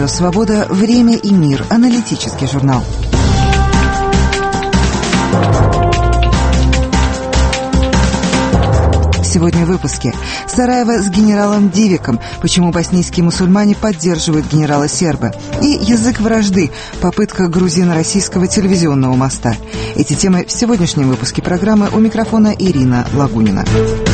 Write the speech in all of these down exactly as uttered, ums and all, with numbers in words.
Радио «Свобода», «Время и мир», аналитический журнал. Сегодня в выпуске. Сараево с генералом Дивиком. Почему боснийские мусульмане поддерживают генерала Сербы. И язык вражды. Попытка грузино-российского телевизионного моста. Эти темы в сегодняшнем выпуске программы. У микрофона Ирина Лагунина.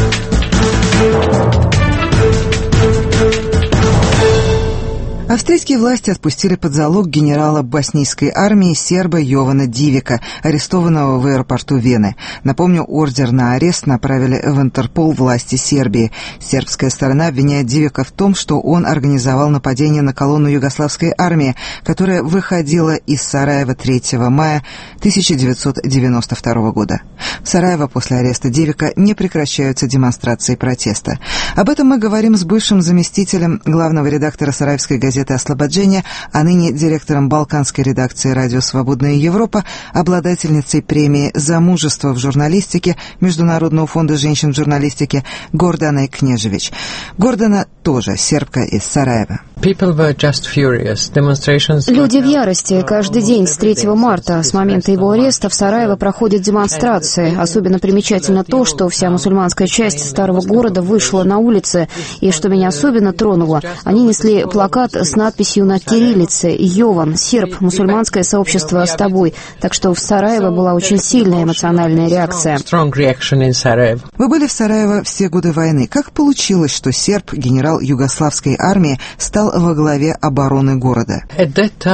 Австрийские власти отпустили под залог генерала боснийской армии серба Йована Дивика, арестованного в аэропорту Вены. Напомню, ордер на арест направили в Интерпол власти Сербии. Сербская сторона обвиняет Дивика в том, что он организовал нападение на колонну югославской армии, которая выходила из Сараева третьего мая тысяча девятьсот девяносто второго года. В Сараево после ареста Дивика не прекращаются демонстрации протеста. Об этом мы говорим с бывшим заместителем главного редактора сараевской газеты «Ослободжение», а ныне директором балканской редакции «Радио Свободная Европа», обладательницей премии «За мужество в журналистике» Международного фонда женщин в журналистике Горданой Кнежевич. Гордана тоже сербка из Сараева. Люди в ярости. Каждый день с третьего марта, с момента его ареста, в Сараево проходят демонстрации. Особенно примечательно то, что вся мусульманская часть старого города вышла на улицы. И что меня особенно тронуло, они несли плакат с надписью на кириллице «Йован, серб, мусульманское сообщество с тобой». Так что в Сараево была очень сильная эмоциональная реакция. Вы были в Сараево все годы войны. Как получилось, что серб, генерал югославской армии, стал во главе обороны города? В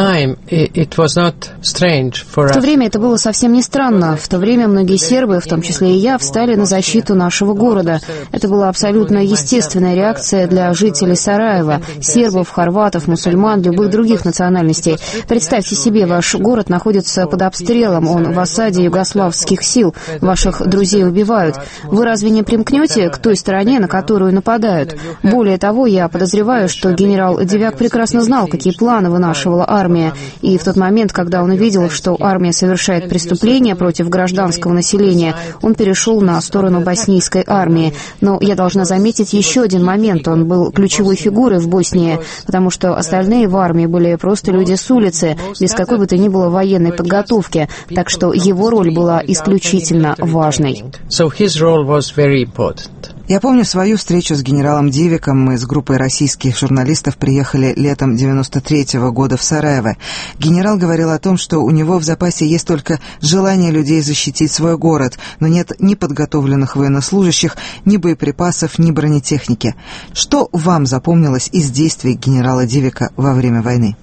то время это было совсем не странно. В то время многие сербы, в том числе и я, встали на защиту нашего города. Это была абсолютно естественная реакция для жителей Сараева, сербов, хорватов, мусульман, любых других национальностей. Представьте себе, ваш город находится под обстрелом, он в осаде югославских сил, ваших друзей убивают. Вы разве не примкнете к той стороне, на которую нападают? Более того, я подозреваю, что генерал Дивяк прекрасно знал, какие планы вынашивала армия, и в тот момент, когда он увидел, что армия совершает преступления против гражданского населения, он перешел на сторону боснийской армии. Но я должна заметить еще один момент, он был ключевой фигурой в Боснии, потому что остальные в армии были просто люди с улицы, без какой бы то ни было военной подготовки, так что его роль была исключительно важной. Я помню свою встречу с генералом Дивиком. Мы с группой российских журналистов приехали летом девяносто третьего года в Сараево. Генерал говорил о том, что у него в запасе есть только желание людей защитить свой город, но нет ни подготовленных военнослужащих, ни боеприпасов, ни бронетехники. Что вам запомнилось из действий генерала Дивика во время войны?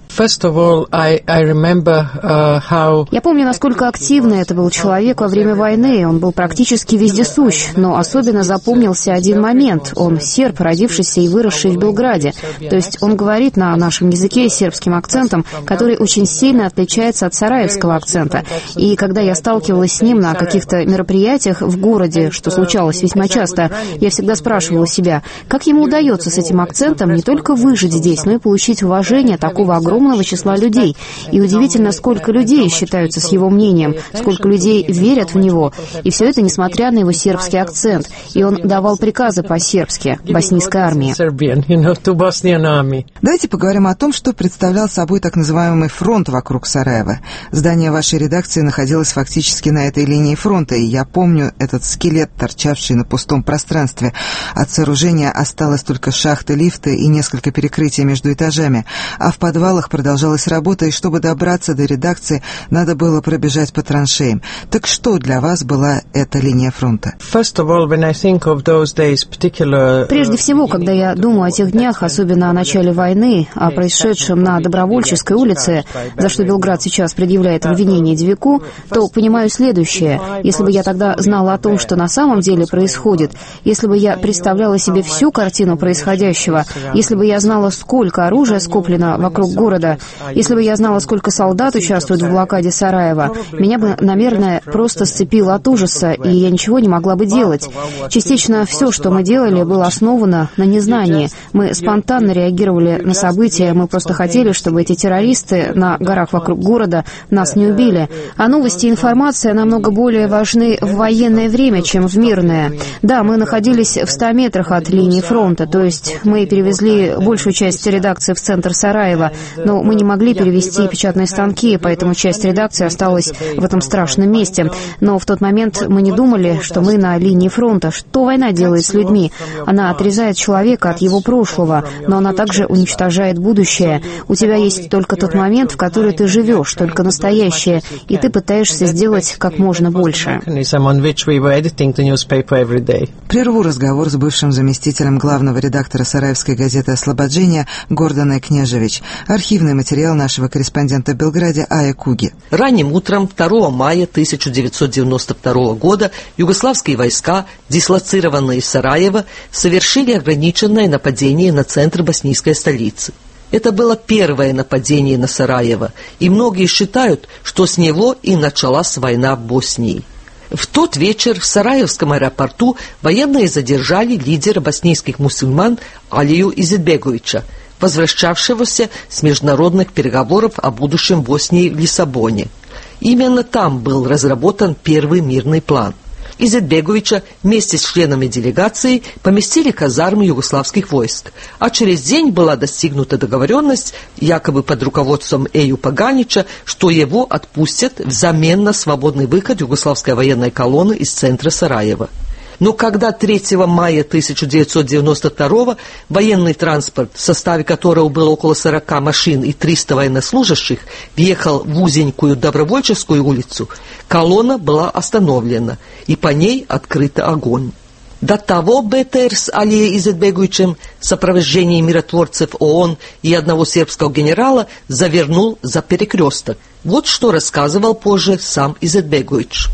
Я помню, насколько активно это был человек во время войны. Он был практически вездесущ, но особенно запомнился один момент. Он серб, родившийся и выросший в Белграде. То есть он говорит на нашем языке с сербским акцентом, который очень сильно отличается от сараевского акцента. И когда я сталкивалась с ним на каких-то мероприятиях в городе, что случалось весьма часто, я всегда спрашивала себя, как ему удается с этим акцентом не только выжить здесь, но и получить уважение такого огромного числа людей. И удивительно, сколько людей считаются с его мнением, сколько людей верят в него. И все это несмотря на его сербский акцент. И он давал приказы по-сербски боснийской армии. Давайте поговорим о том, что представлял собой так называемый фронт вокруг Сараева. Здание вашей редакции находилось фактически на этой линии фронта, и я помню этот скелет, торчавший на пустом пространстве. От сооружения осталось только шахты, лифты и несколько перекрытий между этажами, а в подвалах продолжалась работа, и чтобы добраться до редакции, надо было пробежать по траншеям. Так что для вас была эта линия фронта? Прежде всего, когда я думаю о тех днях, особенно о начале войны, о происшедшем на Добровольческой улице, за что Белград сейчас предъявляет обвинение Дивяку, то понимаю следующее. Если бы я тогда знала о том, что на самом деле происходит, если бы я представляла себе всю картину происходящего, если бы я знала, сколько оружия скоплено вокруг города, если бы я знала, сколько солдат участвует в блокаде Сараева, меня бы, наверное, просто сцепило от ужаса, и я ничего не могла бы делать. Частично все, что мы делали, было основано на незнании. Мы спонтанно реагировали на события, мы просто хотели, чтобы эти террористы на горах вокруг города нас не убили. А новости и информация намного более важны в военное время, чем в мирное. Да, мы находились в ста метрах от линии фронта, то есть мы перевезли большую часть редакции в центр Сараева, но Но мы не могли перевести печатные станки, поэтому часть редакции осталась в этом страшном месте. Но в тот момент мы не думали, что мы на линии фронта. Что война делает с людьми? Она отрезает человека от его прошлого, но она также уничтожает будущее. У тебя есть только тот момент, в который ты живешь, только настоящее, и ты пытаешься сделать как можно больше. Прерву разговор с бывшим заместителем главного редактора сараевской газеты «Ослободжение» Горданой Княжевич. Архивный материал нашего корреспондента в Белграде Ая Куги. Ранним утром второго мая тысяча девятьсот девяносто второго года югославские войска, дислоцированные в Сараево, совершили ограниченное нападение на центр боснийской столицы. Это было первое нападение на Сараево, и многие считают, что с него и началась война в Боснии. В тот вечер в Сараевском аэропорту военные задержали лидера боснийских мусульман Алию Изетбеговича, возвращавшегося с международных переговоров о будущем Боснии в Лиссабоне. Именно там был разработан первый мирный план. Изетбеговича вместе с членами делегации поместили в казармы югославских войск, а через день была достигнута договоренность, якобы под руководством Эю Паганича, что его отпустят взамен на свободный выход югославской военной колонны из центра Сараева. Но когда третьего мая тысяча девятьсот девяносто второго военный транспорт, в составе которого было около сорока машин и триста военнослужащих, въехал в узенькую Добровольческую улицу, колонна была остановлена, и по ней открыт огонь. До того БТР с Алией Изетбеговичем в сопровождении миротворцев ООН и одного сербского генерала завернул за перекресток. Вот что рассказывал позже сам Изетбегович.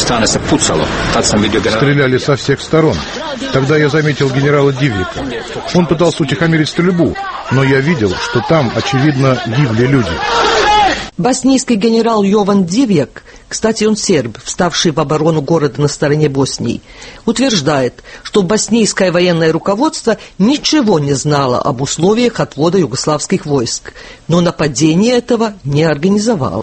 Стреляли со всех сторон. Тогда я заметил генерала Дивика. Он пытался утихомирить стрельбу, но я видел, что там, очевидно, гибли люди. Боснийский генерал Йован Дивjak, кстати, он серб, вставший в оборону города на стороне Боснии, утверждает, что боснийское военное руководство ничего не знало об условиях отвода югославских войск, но нападение этого не организовало.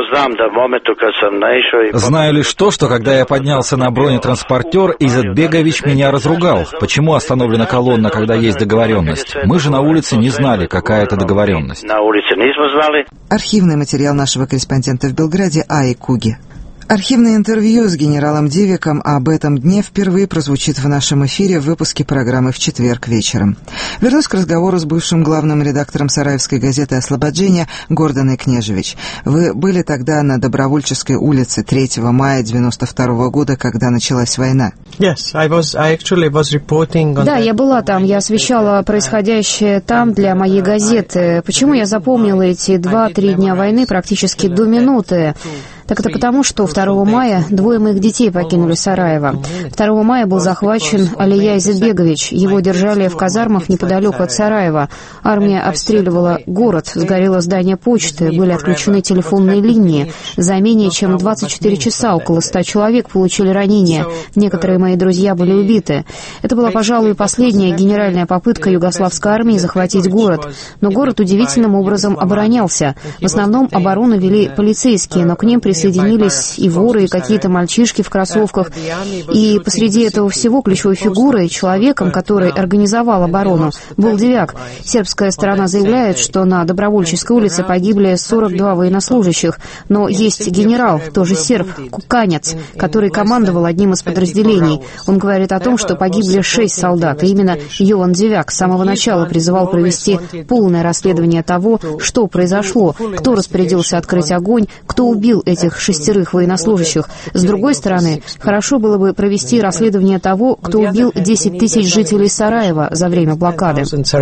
Знаю лишь то, что когда я поднялся на бронетранспортер, Изетбегович меня разругал. Почему остановлена колонна, когда есть договоренность? Мы же на улице не знали, какая это договоренность. Архивный материал нашего корреспондента в Белграде Аи Куги. Архивное интервью с генералом Дивиком об этом дне впервые прозвучит в нашем эфире в выпуске программы в четверг вечером. Вернусь к разговору с бывшим главным редактором сараевской газеты «Ослободжение» Горданой Княжевич. Вы были тогда на Добровольческой улице третьего мая девяносто второго года, когда началась война. Yes, I was, I actually was reporting on... Да, я была там, я освещала происходящее там для моей газеты. Почему я запомнила эти два-три дня войны практически до минуты? Так это потому, что второго мая двое моих детей покинули Сараево. второго мая был захвачен Алия Изетбегович. Его держали в казармах неподалеку от Сараева. Армия обстреливала город, сгорело здание почты, были отключены телефонные линии. За менее чем двадцать четыре часа около ста человек получили ранения. Некоторые мои друзья были убиты. Это была, пожалуй, последняя генеральная попытка югославской армии захватить город. Но город удивительным образом оборонялся. В основном оборону вели полицейские, но к ним присоединились Присоединились и воры, и какие-то мальчишки в кроссовках. И посреди этого всего ключевой фигурой, человеком, который организовал оборону, был Дивjak. Сербская сторона заявляет, что на Добровольческой улице погибли сорок два военнослужащих. Но есть генерал, тоже серб, Куканец, который командовал одним из подразделений. Он говорит о том, что погибли шесть солдат. И именно Йован Дивjak с самого начала призывал провести полное расследование того, что произошло, кто распорядился открыть огонь, кто убил этих шестерых военнослужащих. С другой стороны, хорошо было бы провести расследование того, кто убил десять тысяч жителей Сараева за время блокады.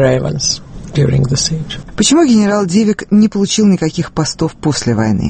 Почему генерал Дивjak не получил никаких постов после войны?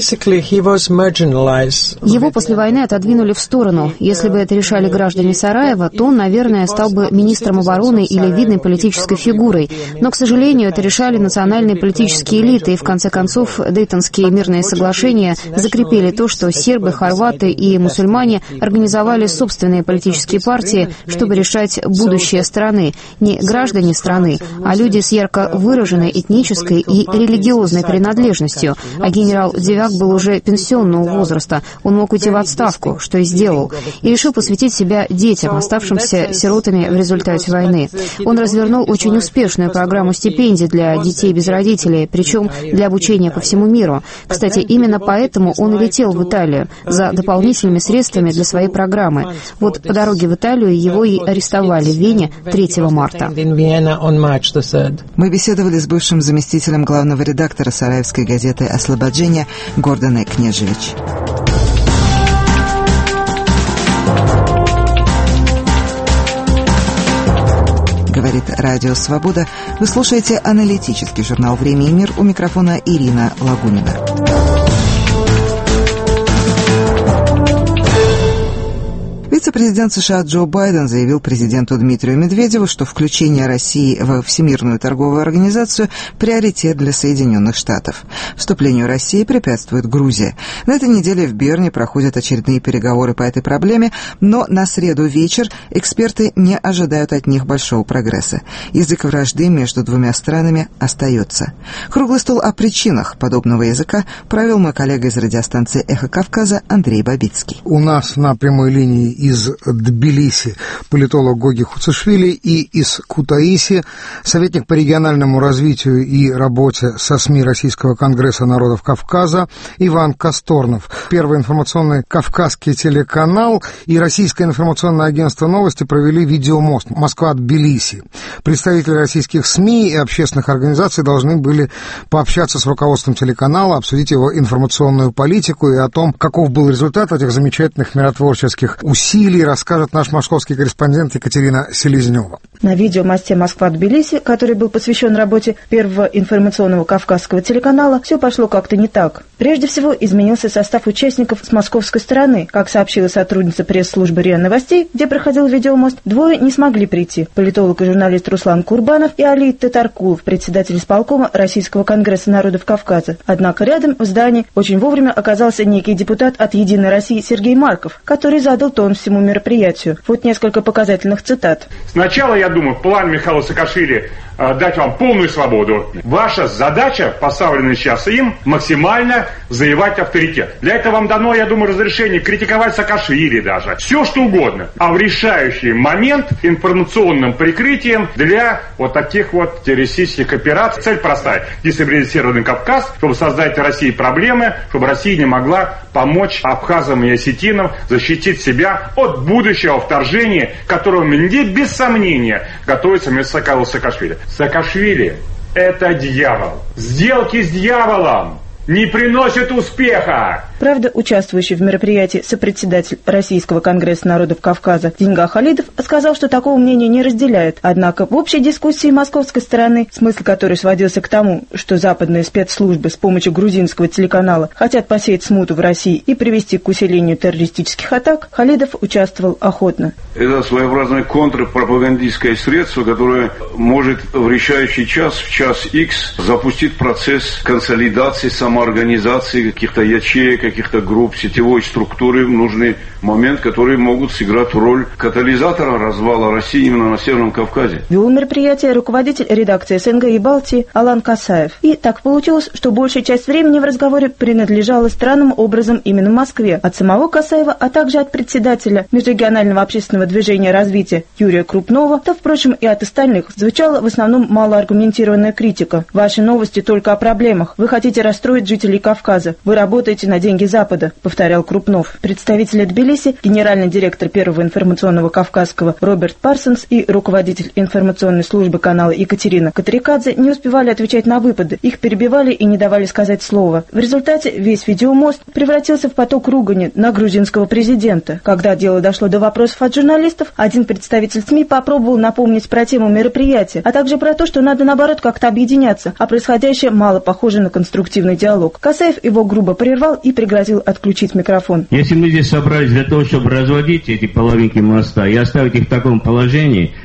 Его после войны отодвинули в сторону. Если бы это решали граждане Сараева, то он, наверное, стал бы министром обороны или видной политической фигурой. Но, к сожалению, это решали национальные политические элиты, и, в конце концов, Дейтонские мирные соглашения закрепили то, что сербы, хорваты и мусульмане организовали собственные политические партии, чтобы решать будущее страны. Не граждане страны, а люди с с ярко выраженной этнической и религиозной принадлежностью, а генерал Дивяк был уже пенсионного возраста. Он мог уйти в отставку, что и сделал, и решил посвятить себя детям, оставшимся сиротами в результате войны. Он развернул очень успешную программу стипендий для детей без родителей, причем для обучения по всему миру. Кстати, именно поэтому он и летел в Италию за дополнительными средствами для своей программы. Вот по дороге в Италию его и арестовали в Вене третьего марта. Мы беседовали с бывшим заместителем главного редактора сараевской газеты «Ослободжение» Гордоной Кнежевич. Говорит Радио Свобода. Вы слушаете аналитический журнал «Время и мир». У микрофона Ирина Лагунина. Вице-президент США Джо Байден заявил президенту Дмитрию Медведеву, что включение России во Всемирную торговую организацию – приоритет для Соединенных Штатов. Вступлению России препятствует Грузия. На этой неделе в Берне проходят очередные переговоры по этой проблеме, но на среду вечер эксперты не ожидают от них большого прогресса. Язык вражды между двумя странами остается. Круглый стол о причинах подобного языка провел мой коллега из радиостанции «Эхо Кавказа» Андрей Бабицкий. У нас на прямой линии из Тбилиси политолог Гоги Хуцишвили и из Кутаиси советник по региональному развитию и работе со СМИ Российского конгресса народов Кавказа Иван Косторнов. Первый информационный кавказский телеканал и Российское информационное агентство «Новости» провели видеомост Москва-Тбилиси. Представители российских СМИ и общественных организаций должны были пообщаться с руководством телеканала, обсудить его информационную политику и о том, каков был результат этих замечательных миротворческих усилий, расскажет наш московский корреспондент Екатерина Селезнева. На видеомосте Москва-Тбилиси, который был посвящен работе первого информационного кавказского телеканала, все пошло как-то не так. Прежде всего, изменился состав участников с московской стороны. Как сообщила сотрудница пресс-службы РИА Новостей, где проходил видеомост, двое не смогли прийти. Политолог и журналист Руслан Курбанов и Али Татаркулов, председатель исполкома Российского конгресса народов Кавказа. Однако рядом в здании очень вовремя оказался некий депутат от «Единой России» Сергей Марков, который задал тон всему мероприятию. Вот несколько показательных цитат. Сначала, я думаю, план Михаила Саакашвили э, дать вам полную свободу. Ваша задача, поставленная сейчас им, максимально завоевать авторитет. Для этого вам дано, я думаю, разрешение критиковать Саакашвили даже. Все, что угодно. А в решающий момент информационным прикрытием для вот таких вот террористических операций. Цель простая. Дестабилизированный Кавказ, чтобы создать в России проблемы, чтобы Россия не могла помочь абхазам и осетинам защитить себя от будущего вторжения, которого мне без сомнения готовится вместо Саакашвили. Саакашвили – это дьявол. Сделки с дьяволом не приносят успеха. Правда, участвующий в мероприятии сопредседатель Российского конгресса народов Кавказа Деньга Халидов сказал, что такого мнения не разделяет. Однако в общей дискуссии московской стороны, смысл которой сводился к тому, что западные спецслужбы с помощью грузинского телеканала хотят посеять смуту в России и привести к усилению террористических атак, Халидов участвовал охотно. Это своеобразное контрпропагандистское средство, которое может в решающий час, в час X, запустить процесс консолидации, самоорганизации каких-то ячеек, каких-то групп, сетевой структуры в нужный момент, которые могут сыграть роль катализатора развала России именно на Северном Кавказе. Вел мероприятие руководитель редакции СНГ и Балтии Алан Касаев. И так получилось, что большая часть времени в разговоре принадлежала странным образом именно Москве. От самого Касаева, а также от председателя Межрегионального общественного движения развития Юрия Крупнова, да, впрочем, и от остальных, звучала в основном малоаргументированная критика. Ваши новости только о проблемах. Вы хотите расстроить жителей Кавказа. Вы работаете на деньги Запада, повторял Крупнов. Представители Тбилиси, генеральный директор Первого информационного Кавказского Роберт Парсонс и руководитель информационной службы канала Екатерина Катрикадзе не успевали отвечать на выпады. Их перебивали и не давали сказать слова. В результате весь видеомост превратился в поток ругани на грузинского президента. Когда дело дошло до вопросов от журналистов, один представитель СМИ попробовал напомнить про тему мероприятия, а также про то, что надо наоборот как-то объединяться, а происходящее мало похоже на конструктивный диалог. Касаев его грубо прервал и пригрозил отключить микрофон. Если мы здесь собрались для того, чтобы разводить эти половинки моста и оставить их в таком положении,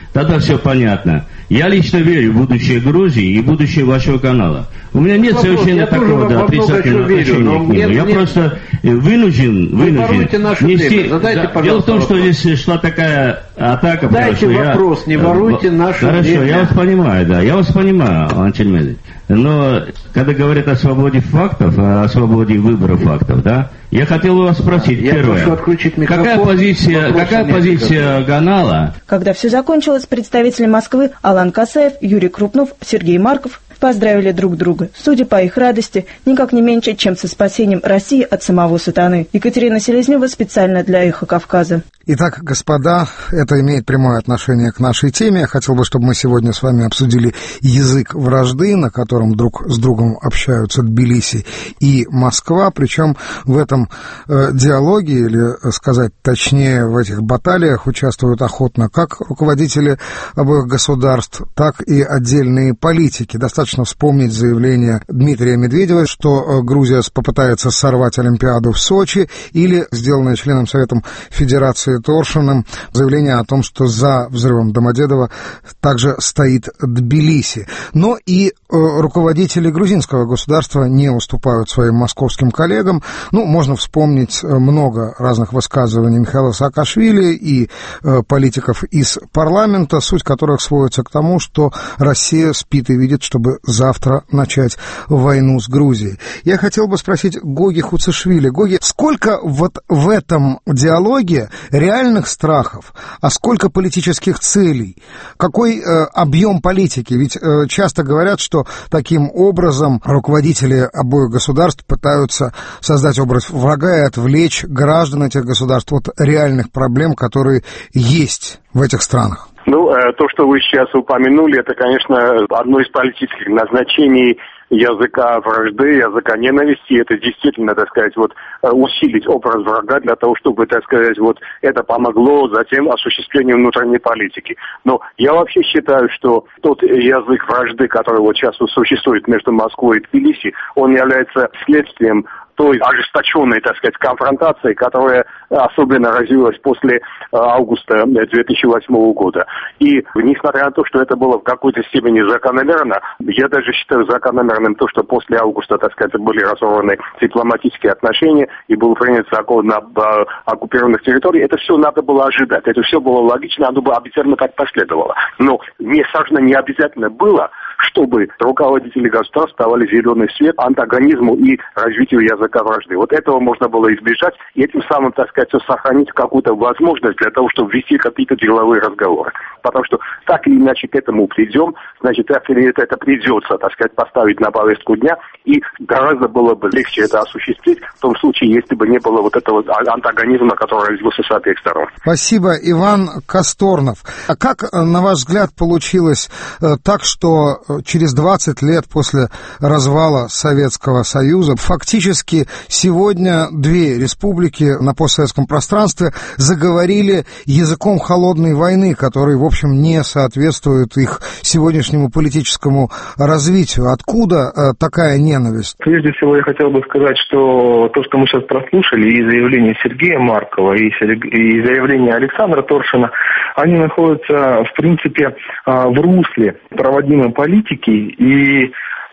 тогда все понятно. Я лично верю в будущее Грузии и будущее вашего канала. У меня нет вопрос, совершенно такого да, отрицательного отношения к нему. Я нет, просто вынужден, вынужден нести... Да, дело в том, что здесь шла такая атака. Дайте вопрос, я... не воруйте наше Хорошо, время. я вас понимаю, да, я вас понимаю, Антон Медведевич. Но когда говорят о свободе фактов, о свободе выбора фактов, да, я хотел вас спросить, я первое, какая позиция, какая позиция канала? Когда все закончилось, представители Москвы Алан Касаев, Юрий Крупнов, Сергей Марков поздравили друг друга, судя по их радости, никак не меньше, чем со спасением России от самого сатаны. Екатерина Селезнева специально для «Эхо Кавказа». Итак, господа, это имеет прямое отношение к нашей теме. Я хотел бы, чтобы мы сегодня с вами обсудили язык вражды, на котором друг с другом общаются Тбилиси и Москва. Причем в этом э, диалоге, или сказать точнее, в этих баталиях участвуют охотно как руководители обоих государств, так и отдельные политики. Достаточно вспомнить заявление Дмитрия Медведева, что Грузия попытается сорвать Олимпиаду в Сочи, или сделанное членом Совета Федерации Торшиным заявление о том, что за взрывом Домодедово также стоит Тбилиси. Но и э, руководители грузинского государства не уступают своим московским коллегам. Ну, можно вспомнить много разных высказываний Михаила Саакашвили и э, политиков из парламента, суть которых сводится к тому, что Россия спит и видит, чтобы завтра начать войну с Грузией. Я хотел бы спросить Гоги Хуцишвили. Гоги, сколько вот в этом диалоге реальных страхов, а сколько политических целей? Какой э, объем политики? Ведь э, часто говорят, что таким образом руководители обоих государств пытаются создать образ врага и отвлечь граждан этих государств от реальных проблем, которые есть в этих странах. Ну, э, то, что вы сейчас упомянули, это, конечно, одно из политических назначений языка вражды, языка ненависти. Это действительно, так сказать, вот усилить образ врага для того, чтобы, так сказать, вот это помогло затем осуществлению внутренней политики. Но я вообще считаю, что тот язык вражды, который вот сейчас существует между Москвой и Тбилиси, он является следствием той ожесточенной, так сказать, конфронтации, которая особенно развилась после августа две тысячи восьмого года. И несмотря на то, что это было в какой-то степени закономерно, я даже считаю закономерным то, что после августа, так сказать, были разорваны дипломатические отношения и был принят закон об оккупированных территориях. Это все надо было ожидать, это все было логично, оно бы обязательно так последовало. Но не, совершенно не обязательно было, чтобы руководители государств давали зеленый свет антагонизму и развитию языка вражды. Вот этого можно было избежать, и этим самым, так сказать, сохранить какую-то возможность для того, чтобы вести какие-то деловые разговоры. Потому что так или иначе к этому придем, значит, так или иначе это придется, так сказать, поставить на повестку дня, и гораздо было бы легче это осуществить в том случае, если бы не было вот этого антагонизма, который развился с обеих сторон. Спасибо, Иван Касторнов. А как, на ваш взгляд, получилось так, что через двадцать лет после развала Советского Союза фактически сегодня две республики на постсоветском пространстве заговорили языком холодной войны, который, в общем, не соответствует их сегодняшнему политическому развитию? Откуда э, такая ненависть? Прежде всего, я хотел бы сказать, что то, что мы сейчас прослушали, и заявление Сергея Маркова, и, и заявление Александра Торшина, они находятся, в принципе, в русле проводимой политики, и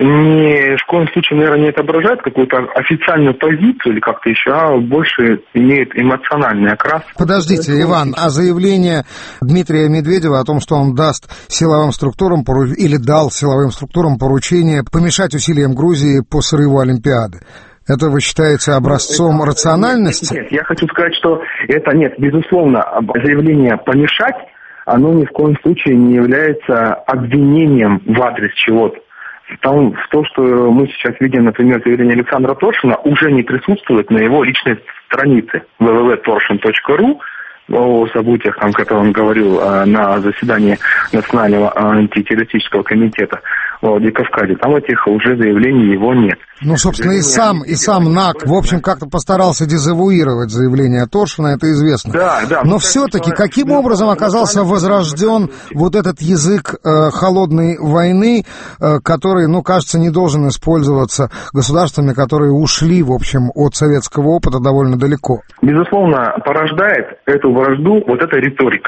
ни в коем случае, наверное, не отображает какую-то официальную позицию или как-то еще, а больше имеет эмоциональный окрас. Подождите, Иван, а заявление Дмитрия Медведева о том, что он даст силовым структурам или дал силовым структурам поручение помешать усилиям Грузии по срыву Олимпиады, это вы считаете образцом это, рациональности? Нет, нет, я хочу сказать, что это нет, безусловно, заявление помешать, оно ни в коем случае не является обвинением в адрес чего-то. Там, в то, что мы сейчас видим, например, заявление Александра Торшина, уже не присутствует на его личной странице дабл ю дабл ю дабл ю точка торшин точка ру о событиях, там, которые он говорил на заседании Национального антитеррористического комитета в Владикавказе. Там этих уже заявлений его нет. Ну, собственно, и сам, и сам НАК, в общем, как-то постарался дезавуировать заявление Торшина, это известно. Да, да. Но все-таки каким образом оказался возрожден вот этот язык э, холодной войны, э, который, ну, кажется, не должен использоваться государствами, которые ушли, в общем, от советского опыта довольно далеко? Безусловно, порождает эту вражду вот эта риторика.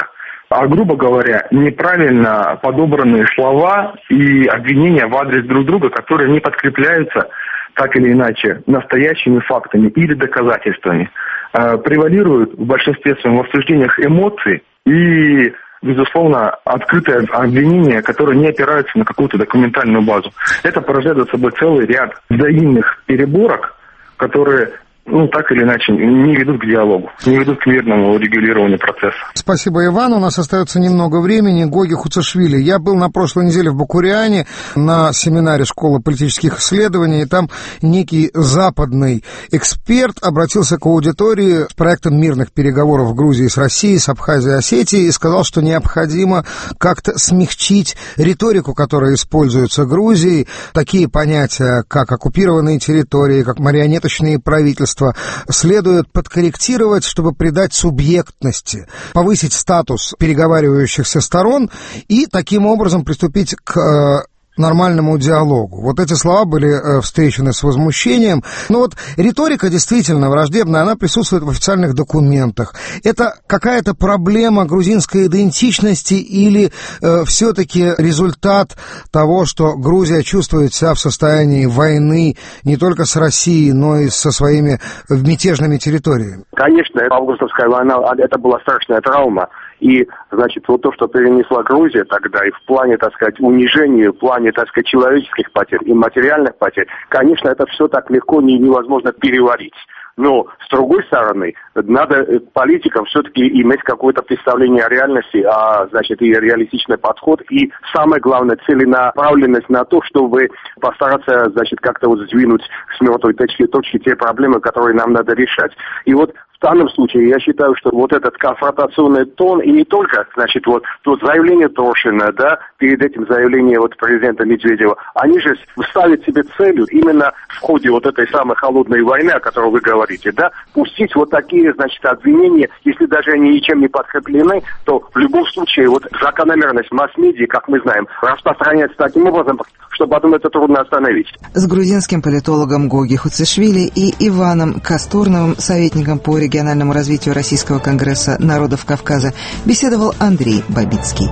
а, грубо говоря, неправильно подобранные слова и обвинения в адрес друг друга, которые не подкрепляются так или иначе настоящими фактами или доказательствами. А, превалируют в большинстве своем в обсуждениях эмоций и, безусловно, открытые обвинения, которые не опираются на какую-то документальную базу. Это порождает за собой целый ряд взаимных переборок, которые, ну, так или иначе, не ведут к диалогу, не ведут к мирному регулированию процесса. Спасибо, Иван. У нас остается немного времени. Гоги Хуцишвили. Я был на прошлой неделе в Бакуриане на семинаре Школы политических исследований, и там некий западный эксперт обратился к аудитории с проектом мирных переговоров в Грузии с Россией, с Абхазией и Осетией, и сказал, что необходимо как-то смягчить риторику, которая используется Грузией. Такие понятия, как оккупированные территории, как марионеточные правительства, следует подкорректировать, чтобы придать субъектности, повысить статус переговаривающихся сторон и таким образом приступить к э, нормальному диалогу. Вот эти слова были э, встречены с возмущением. Но вот риторика действительно враждебная, она присутствует в официальных документах. Это какая-то проблема грузинской идентичности или э, все-таки результат того, что Грузия чувствует себя в состоянии войны не только с Россией, но и со своими мятежными территориями? Конечно, августовская война, это была страшная травма. И, значит, вот то, что перенесла Грузия тогда, и в плане, так сказать, унижения, в плане, так сказать, человеческих потерь и материальных потерь, конечно, это все так легко не, невозможно переварить. Но, с другой стороны, надо политикам все-таки иметь какое-то представление о реальности, а, значит, и реалистичный подход, и, самое главное, целенаправленность на то, чтобы постараться, значит, как-то вот сдвинуть с мертвой точки, точки те проблемы, которые нам надо решать. И вот в данном случае я считаю, что вот этот конфронтационный тон, и не только, значит, вот то заявление Трошина, да, перед этим заявление вот президента Медведева, они же ставят себе целью именно в ходе вот этой самой холодной войны, о которой вы говорите, да, пустить вот такие, значит, обвинения, если даже они ничем не подкреплены, то в любом случае вот закономерность масс-медиа, как мы знаем, распространяется таким образом, что потом это трудно остановить. С грузинским политологом Гоги Хуцишвили и Иваном Кастурновым, советником по региональному развитию Российского конгресса народов Кавказа, беседовал Андрей Бабицкий.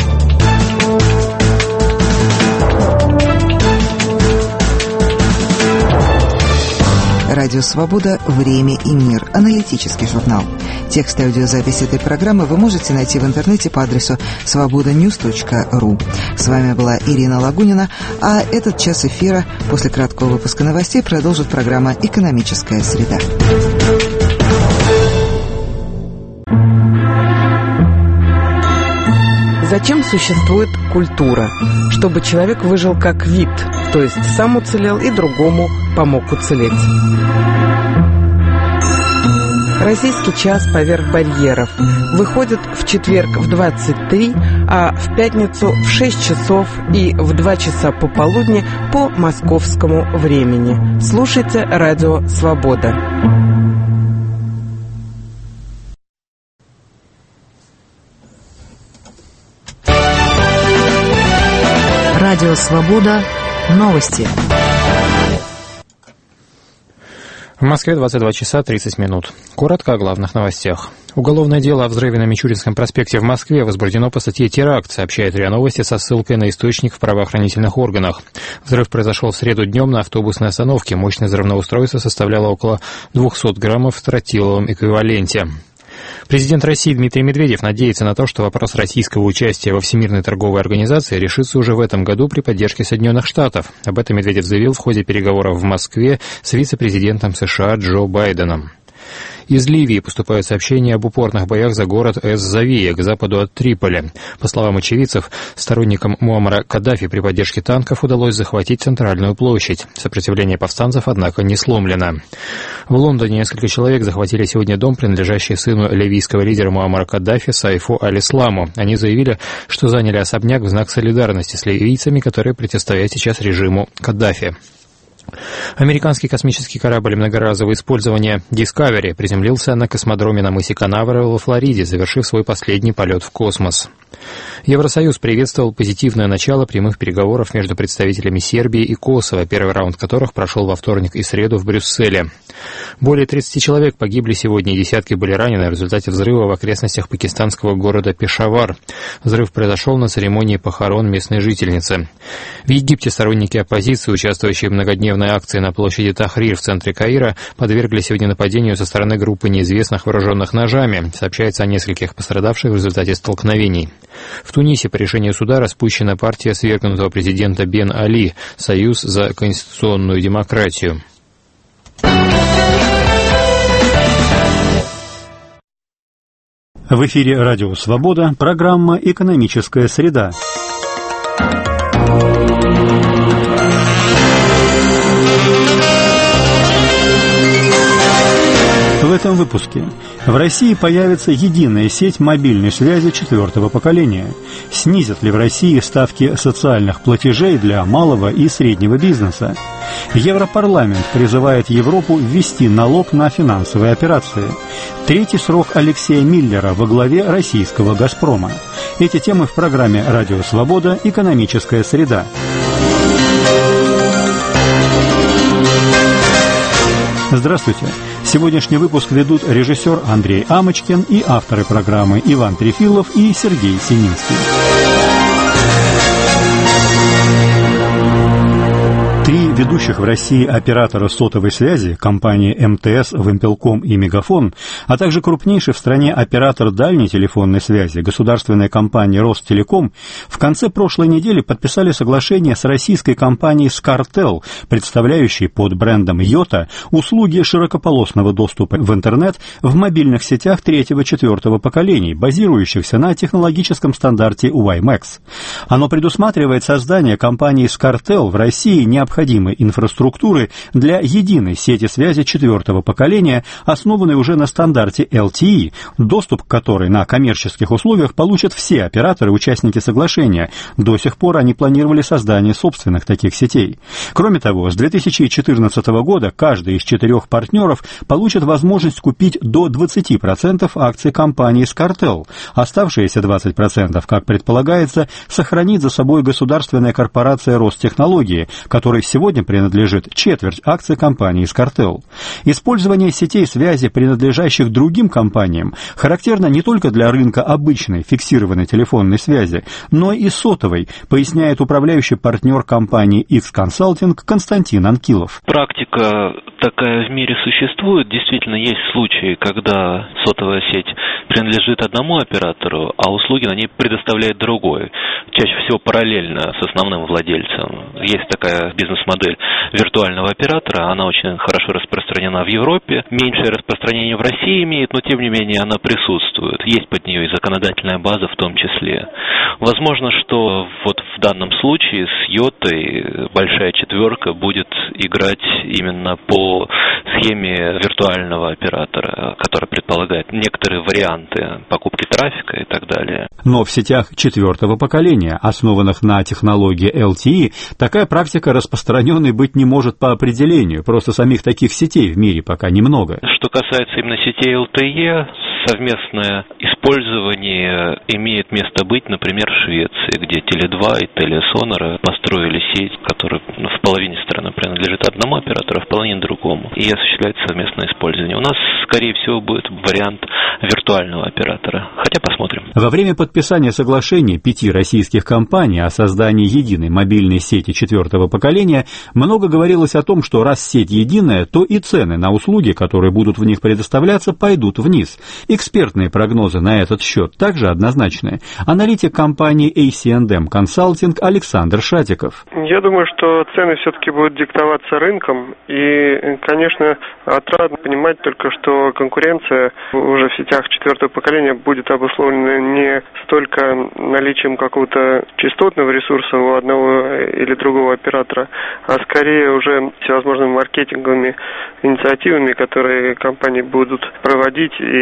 Радио «Свобода. Время и мир». Аналитический журнал. Текст и аудиозапись этой программы вы можете найти в интернете по адресу свобода ньюс точка ру. С вами была Ирина Лагунина, а этот час эфира после краткого выпуска новостей продолжит программа «Экономическая среда». Зачем существует культура? Чтобы человек выжил как вид, то есть сам уцелел и другому помог уцелеть. Российский час поверх барьеров выходит в четверг в двадцать три, а в пятницу в шесть часов и в два часа пополудни по московскому времени. Слушайте радио «Свобода». Радио «Свобода». Новости. В Москве двадцать два часа тридцать минут. Коротко о главных новостях. Уголовное дело о взрыве на Мичуринском проспекте в Москве возбуждено по статье «Теракт», сообщает РИА Новости со ссылкой на источник в правоохранительных органах. Взрыв произошел в среду днем на автобусной остановке. Мощность взрывного устройства составляла около двухсот граммов в тротиловом эквиваленте. Президент России Дмитрий Медведев надеется на то, что вопрос российского участия во Всемирной торговой организации решится уже в этом году при поддержке Соединенных Штатов. Об этом Медведев заявил в ходе переговоров в Москве с вице-президентом США Джо Байденом. Из Ливии поступают сообщения об упорных боях за город Эс-Завия к западу от Триполи. По словам очевидцев, сторонникам Муаммара Каддафи при поддержке танков удалось захватить центральную площадь. Сопротивление повстанцев, однако, не сломлено. В Лондоне несколько человек захватили сегодня дом, принадлежащий сыну ливийского лидера Муаммара Каддафи Сайфу аль-Исламу. Они заявили, что заняли особняк в знак солидарности с ливийцами, которые противостоят сейчас режиму Каддафи. Американский космический корабль многоразового использования Discovery приземлился на космодроме на мысе Канаверал во Флориде, завершив свой последний полет в космос. Евросоюз приветствовал позитивное начало прямых переговоров между представителями Сербии и Косово, первый раунд которых прошел во вторник и среду в Брюсселе. Более тридцати человек погибли сегодня, и десятки были ранены в результате взрыва в окрестностях пакистанского города Пешавар. Взрыв произошел на церемонии похорон местной жительницы. В Египте сторонники оппозиции, участвующие в многодневной акции на площади Тахрир в центре Каира, подвергли сегодня нападению со стороны группы неизвестных, вооруженных ножами. Сообщается о нескольких пострадавших в результате столкновений. В Тунисе по решению суда распущена партия свергнутого президента Бен Али, Союз за конституционную демократию. В эфире «Радио Свобода», программа «Экономическая среда». В этом выпуске. В России появится единая сеть мобильной связи четвертого поколения. Снизят ли в России ставки социальных платежей для малого и среднего бизнеса? Европарламент призывает Европу ввести налог на финансовые операции. Третий срок Алексея Миллера во главе российского «Газпрома». Эти темы в программе «Радио Свобода. Экономическая среда». Здравствуйте. Сегодняшний выпуск ведут режиссер Андрей Амочкин и авторы программы Иван Трефилов и Сергей Сининский. Три ведущих в России оператора сотовой связи, компании эм тэ эс, Вимпелком и Мегафон, а также крупнейший в стране оператор дальней телефонной связи, государственная компания Ростелеком, в конце прошлой недели подписали соглашение с российской компанией Scartel, представляющей под брендом Йота услуги широкополосного доступа в интернет в мобильных сетях третьего-четвертого поколений, базирующихся на технологическом стандарте уай-мэкс. Оно предусматривает создание компании Scartel в России необходимых необходимой инфраструктуры для единой сети связи четвертого поколения, основанной уже на стандарте эл ти и, доступ к которой на коммерческих условиях получат все операторы-участники соглашения. До сих пор они планировали создание собственных таких сетей. Кроме того, с две тысячи четырнадцатого года каждый из четырех партнеров получит возможность купить до двадцати процентов акций компании Scartel. Оставшиеся двадцать процентов, как предполагается, сохранит за собой государственная корпорация Ростехнологии, которой сегодня принадлежит четверть акций компании Scartel. Использование сетей связи, принадлежащих другим компаниям, характерно не только для рынка обычной фиксированной телефонной связи, но и сотовой, поясняет управляющий партнер компании X-Consulting Константин Анкилов. Практика такая в мире существует. Действительно, есть случаи, когда сотовая сеть принадлежит одному оператору, а услуги на ней предоставляет другой. Чаще всего параллельно с основным владельцем. Есть такая бизнес-модель виртуального оператора, она очень хорошо распространена в Европе, меньшее распространение в России имеет, но тем не менее она присутствует. Есть под нее и законодательная база в том числе. Возможно, что вот в данном случае с Йотой большая четверка будет играть именно по схеме виртуального оператора, который предполагает некоторые варианты покупки трафика и так далее. Но в сетях четвертого поколения, основанных на технологии эл ти и, такая практика распространенной быть не может по определению, просто самих таких сетей в мире пока немного. Что касается именно сетей эл ти и, совместное использование имеет место быть, например, в Швеции, где Теле два и Телесонера построили сеть, которая в половине страны принадлежит одному оператору, а в половине другому, и осуществляется совместное использование. У нас, скорее всего, будет вариант виртуального оператора, хотя посмотрим. Во время подписания соглашения пяти российских компаний о создании единой мобильной сети четвертого поколения много говорилось о том, что раз сеть единая, то и цены на услуги, которые будут в них предоставляться, пойдут вниз. Экспертные прогнозы на этот счет также однозначны. Аналитик компании эй си энд эм Consulting Александр Шатиков. Я думаю, что цены все-таки будут диктоваться рынком. И, конечно, отрадно понимать только, что конкуренция уже в сетях четвертого поколения будет обусловлена не столько наличием какого-то частотного ресурса у одного или другого оператора, а скорее уже всевозможными маркетинговыми инициативами, которые компании будут проводить и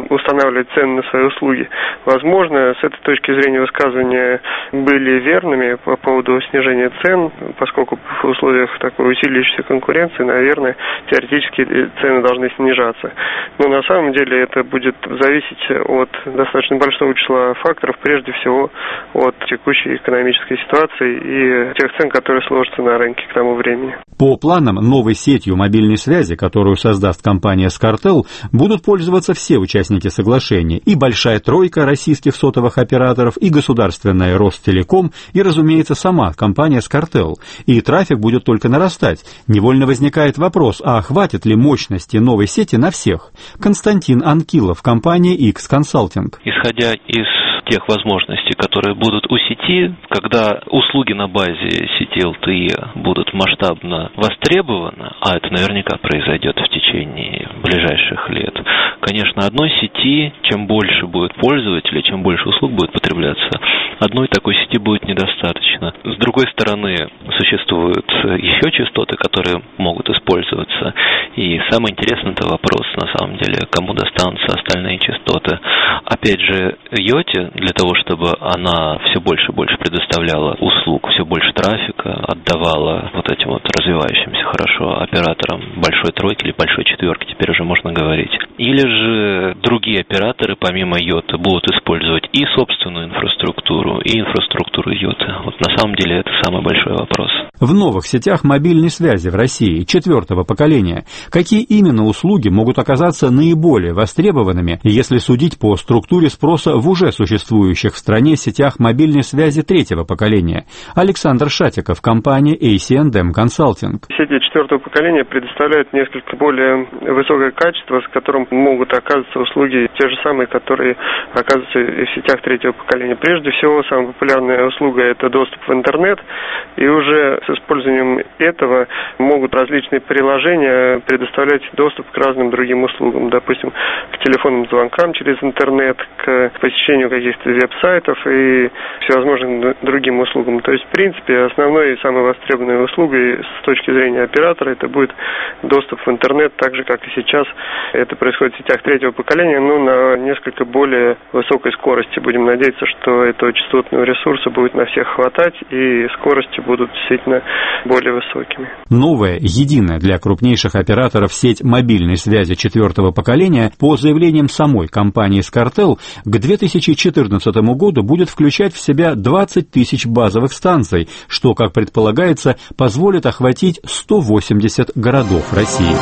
устанавливать цены на свои услуги. Возможно, с этой точки зрения высказывания были верными по поводу снижения цен, поскольку в условиях такой усиливающейся конкуренции, наверное, теоретически цены должны снижаться. Но на самом деле это будет зависеть от достаточно большого числа факторов, прежде всего от текущей экономической ситуации и тех цен, которые сложатся на рынке к тому времени. По планам, новой сетью мобильной связи, которую создаст компания Scartel, будут пользоваться все участники соглашения, и большая тройка российских сотовых операторов, и государственная Ростелеком, и, разумеется, сама компания Scartel. И трафик будет только нарастать. Невольно возникает вопрос, а хватит ли мощности новой сети на всех? Константин Анкилов, компания X Consulting. Исходя из тех возможностей, которые будут у сети, когда услуги на базе сети эл тэ и будут масштабно востребованы, а это наверняка произойдет в течение ближайших лет, конечно, одной сети, чем больше будет пользователей, чем больше услуг будет потребляться, одной такой сети будет недостаточно. С другой стороны, существуют еще частоты, которые могут использоваться, и самый интересный это вопрос, на самом деле, кому достанутся остальные частоты. Опять же, Йоте, для того, чтобы она все больше и больше предоставляла услуг, все больше трафика отдавала вот этим вот развивающимся хорошо операторам большой тройки или большой четверки, теперь уже можно говорить. Или же другие операторы, помимо Йоты, будут использовать и собственную инфраструктуру, и инфраструктуру Йоты. Вот на самом деле это самый большой вопрос. В новых сетях мобильной связи в России четвертого поколения какие именно услуги могут оказаться наиболее востребованными, если судить по структуре спроса в уже существующих в стране сетях мобильной связи третьего поколения? Александр Шатиков, компания эй си энд эм Consulting. Сети четвертого поколения предоставляют несколько более высокое качество, с которым могут оказываться услуги те же самые, которые оказываются и в сетях третьего поколения. Прежде всего, самая популярная услуга – это доступ в интернет, и уже с использованием этого могут различные приложения предоставлять доступ к разным другим услугам, допустим, к телефонным звонкам через интернет, к посещению каких-то веб-сайтов и всевозможным другим услугам. То есть, в принципе, основной и самой востребованной услугой с точки зрения оператора это будет доступ в интернет, так же, как и сейчас это происходит в сетях третьего поколения, но на несколько более высокой скорости. Будем надеяться, что этого частотного ресурса будет на всех хватать, и скорости будут действительно более высокими. Новая, единая для крупнейших операторов сеть мобильной связи четвертого поколения, по заявлениям самой компании Scartel, к две тысячи четырнадцатому году будет включать в себя двадцать тысяч базовых станций, что, как предполагается, позволит охватить сто восемьдесят городов России.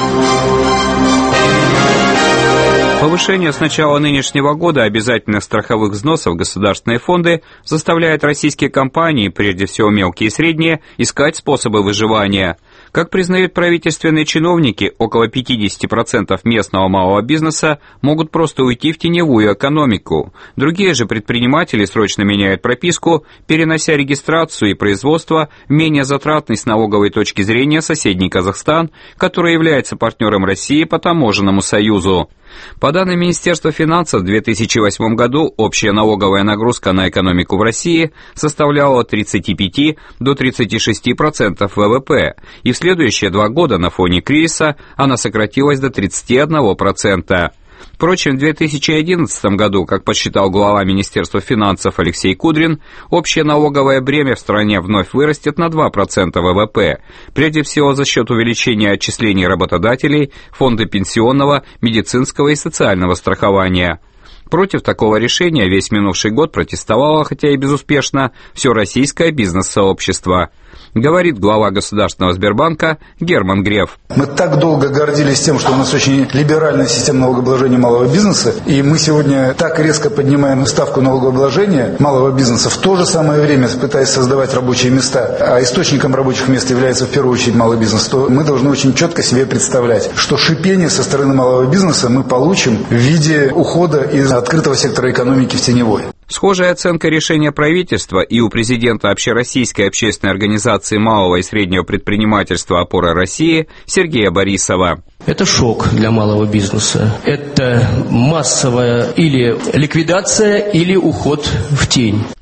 Повышение с начала нынешнего года обязательных страховых взносов в государственные фонды заставляет российские компании, прежде всего мелкие и средние, искать способы выживания. Как признают правительственные чиновники, около пятьдесят процентов местного малого бизнеса могут просто уйти в теневую экономику. Другие же предприниматели срочно меняют прописку, перенося регистрацию и производство в менее затратный с налоговой точки зрения соседний Казахстан, который является партнером России по таможенному союзу. По данным Министерства финансов, в две тысячи восьмом году общая налоговая нагрузка на экономику в России составляла от тридцати пяти до тридцати шести процентов вэ вэ пэ, и в следующие два года на фоне кризиса она сократилась до тридцати одного процента. Впрочем, в две тысячи одиннадцатом году, как подсчитал глава Министерства финансов Алексей Кудрин, общее налоговое бремя в стране вновь вырастет на два процента вэ вэ пэ, прежде всего за счет увеличения отчислений работодателей, фонда пенсионного, медицинского и социального страхования. Против такого решения весь минувший год протестовало, хотя и безуспешно, все российское бизнес-сообщество. Говорит глава Государственного Сбербанка Герман Греф. Мы так долго гордились тем, что у нас очень либеральная система налогообложения малого бизнеса, и мы сегодня так резко поднимаем ставку налогообложения малого бизнеса, в то же самое время пытаясь создавать рабочие места, а источником рабочих мест является в первую очередь малый бизнес, то мы должны очень четко себе представлять, что шипение со стороны малого бизнеса мы получим в виде ухода из открытого сектора экономики в теневой. Схожая оценка решения правительства и у президента Общероссийской общественной организации малого и среднего предпринимательства «Опора России» Сергея Борисова. Это шок для малого бизнеса. Это массовая или ликвидация, или уход в тень.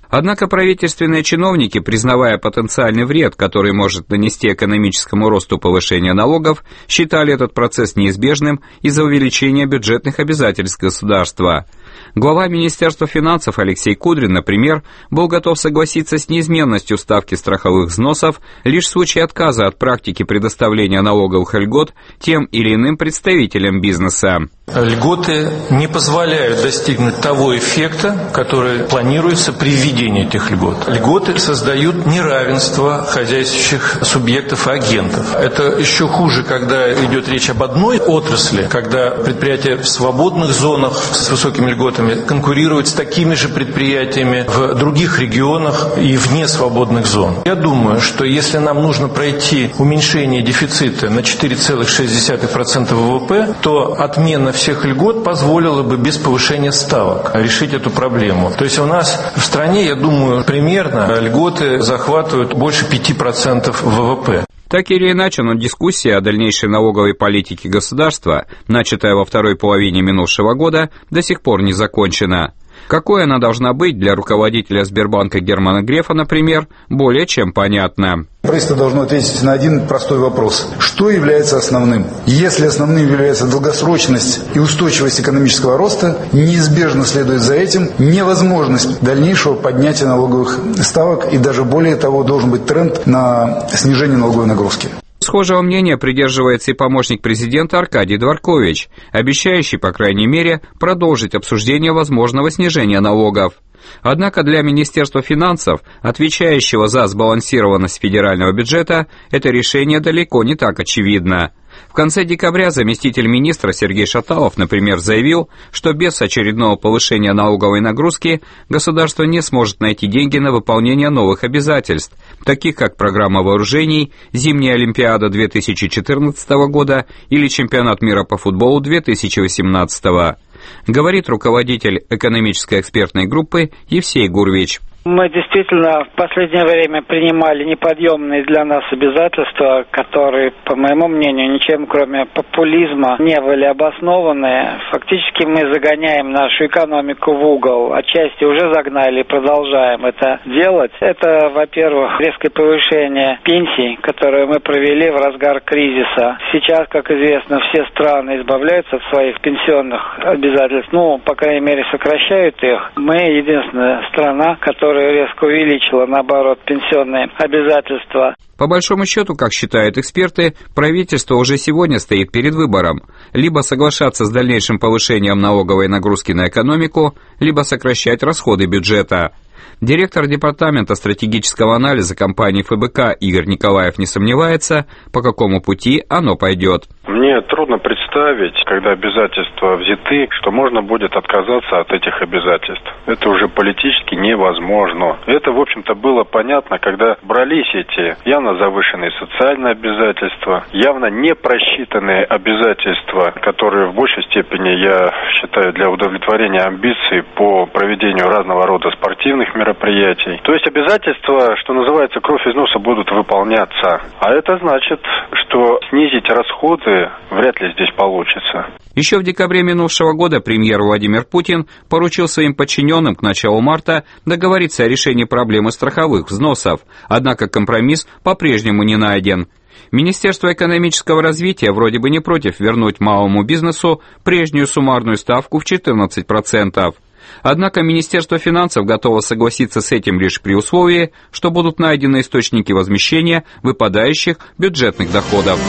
Однако правительственные чиновники, признавая потенциальный вред, который может нанести экономическому росту повышение налогов, считали этот процесс неизбежным из-за увеличения бюджетных обязательств государства. Глава Министерства финансов Алексей Кудрин, например, был готов согласиться с неизменностью ставки страховых взносов лишь в случае отказа от практики предоставления налоговых льгот тем или иным представителям бизнеса. Льготы не позволяют достигнуть того эффекта, который планируется при введении этих льгот. Льготы создают неравенство хозяйствующих субъектов и агентов. Это еще хуже, когда идет речь об одной отрасли, когда предприятия в свободных зонах с высокими льготами конкурируют с такими же предприятиями в других регионах и вне свободных зон. Я думаю, что если нам нужно пройти уменьшение дефицита на четыре целых шесть десятых процента ВВП, то отмена всех льгот позволила бы без повышения ставок решить эту проблему. То есть у нас в стране, я думаю, примерно льготы захватывают больше пяти процентов ВВП. Так или иначе, но дискуссия о дальнейшей налоговой политике государства, начатая во второй половине минувшего года, до сих пор не закончена. Какой она должна быть для руководителя Сбербанка Германа Грефа, например, более чем понятно. Правительство должно ответить на один простой вопрос. Что является основным? Если основным является долгосрочность и устойчивость экономического роста, неизбежно следует за этим невозможность дальнейшего поднятия налоговых ставок, и даже более того, должен быть тренд на снижение налоговой нагрузки. Схожего мнения придерживается и помощник президента Аркадий Дворкович, обещающий, по крайней мере, продолжить обсуждение возможного снижения налогов. Однако для Министерства финансов, отвечающего за сбалансированность федерального бюджета, это решение далеко не так очевидно. В конце декабря заместитель министра Сергей Шаталов, например, заявил, что без очередного повышения налоговой нагрузки государство не сможет найти деньги на выполнение новых обязательств, таких как программа вооружений, Зимняя Олимпиада две тысячи четырнадцатого года или Чемпионат мира по футболу две тысячи восемнадцатого. Говорит руководитель экономической экспертной группы Евсей Гурвич. Мы действительно в последнее время принимали неподъемные для нас обязательства, которые, по моему мнению, ничем кроме популизма не были обоснованы. Фактически мы загоняем нашу экономику в угол. Отчасти уже загнали и продолжаем это делать. Это, во-первых, резкое повышение пенсий, которое мы провели в разгар кризиса. Сейчас, как известно, все страны избавляются от своих пенсионных обязательств. Ну, по крайней мере, сокращают их. Мы единственная страна, которая которая резко увеличила, наоборот, пенсионные обязательства. По большому счету, как считают эксперты, правительство уже сегодня стоит перед выбором. Либо соглашаться с дальнейшим повышением налоговой нагрузки на экономику, либо сокращать расходы бюджета. Директор департамента стратегического анализа компании эф бэ ка Игорь Николаев не сомневается, по какому пути оно пойдет. Мне трудно представить, когда обязательства взяты, что можно будет отказаться от этих обязательств. Это уже политически невозможно. Это, в общем-то, было понятно, когда брались эти явно завышенные социальные обязательства, явно не просчитанные обязательства, которые в большей степени, я считаю, для удовлетворения амбиций по проведению разного рода спортивных мероприятий. То есть обязательства, что называется, кровь из носа будут выполняться. А это значит, что снизить расходы вряд ли здесь получится. Еще в декабре минувшего года премьер Владимир Путин поручил своим подчиненным к началу марта договориться о решении проблемы страховых взносов, однако компромисс по-прежнему не найден. Министерство экономического развития вроде бы не против вернуть малому бизнесу прежнюю суммарную ставку в четырнадцать процентов. Однако Министерство финансов готово согласиться с этим лишь при условии, что будут найдены источники возмещения выпадающих бюджетных доходов.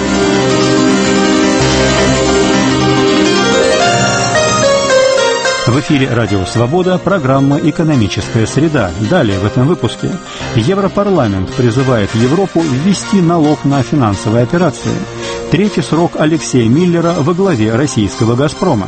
В эфире «Радио Свобода» программа «Экономическая среда». Далее в этом выпуске Европарламент призывает Европу ввести налог на финансовые операции. Третий срок Алексея Миллера во главе российского «Газпрома».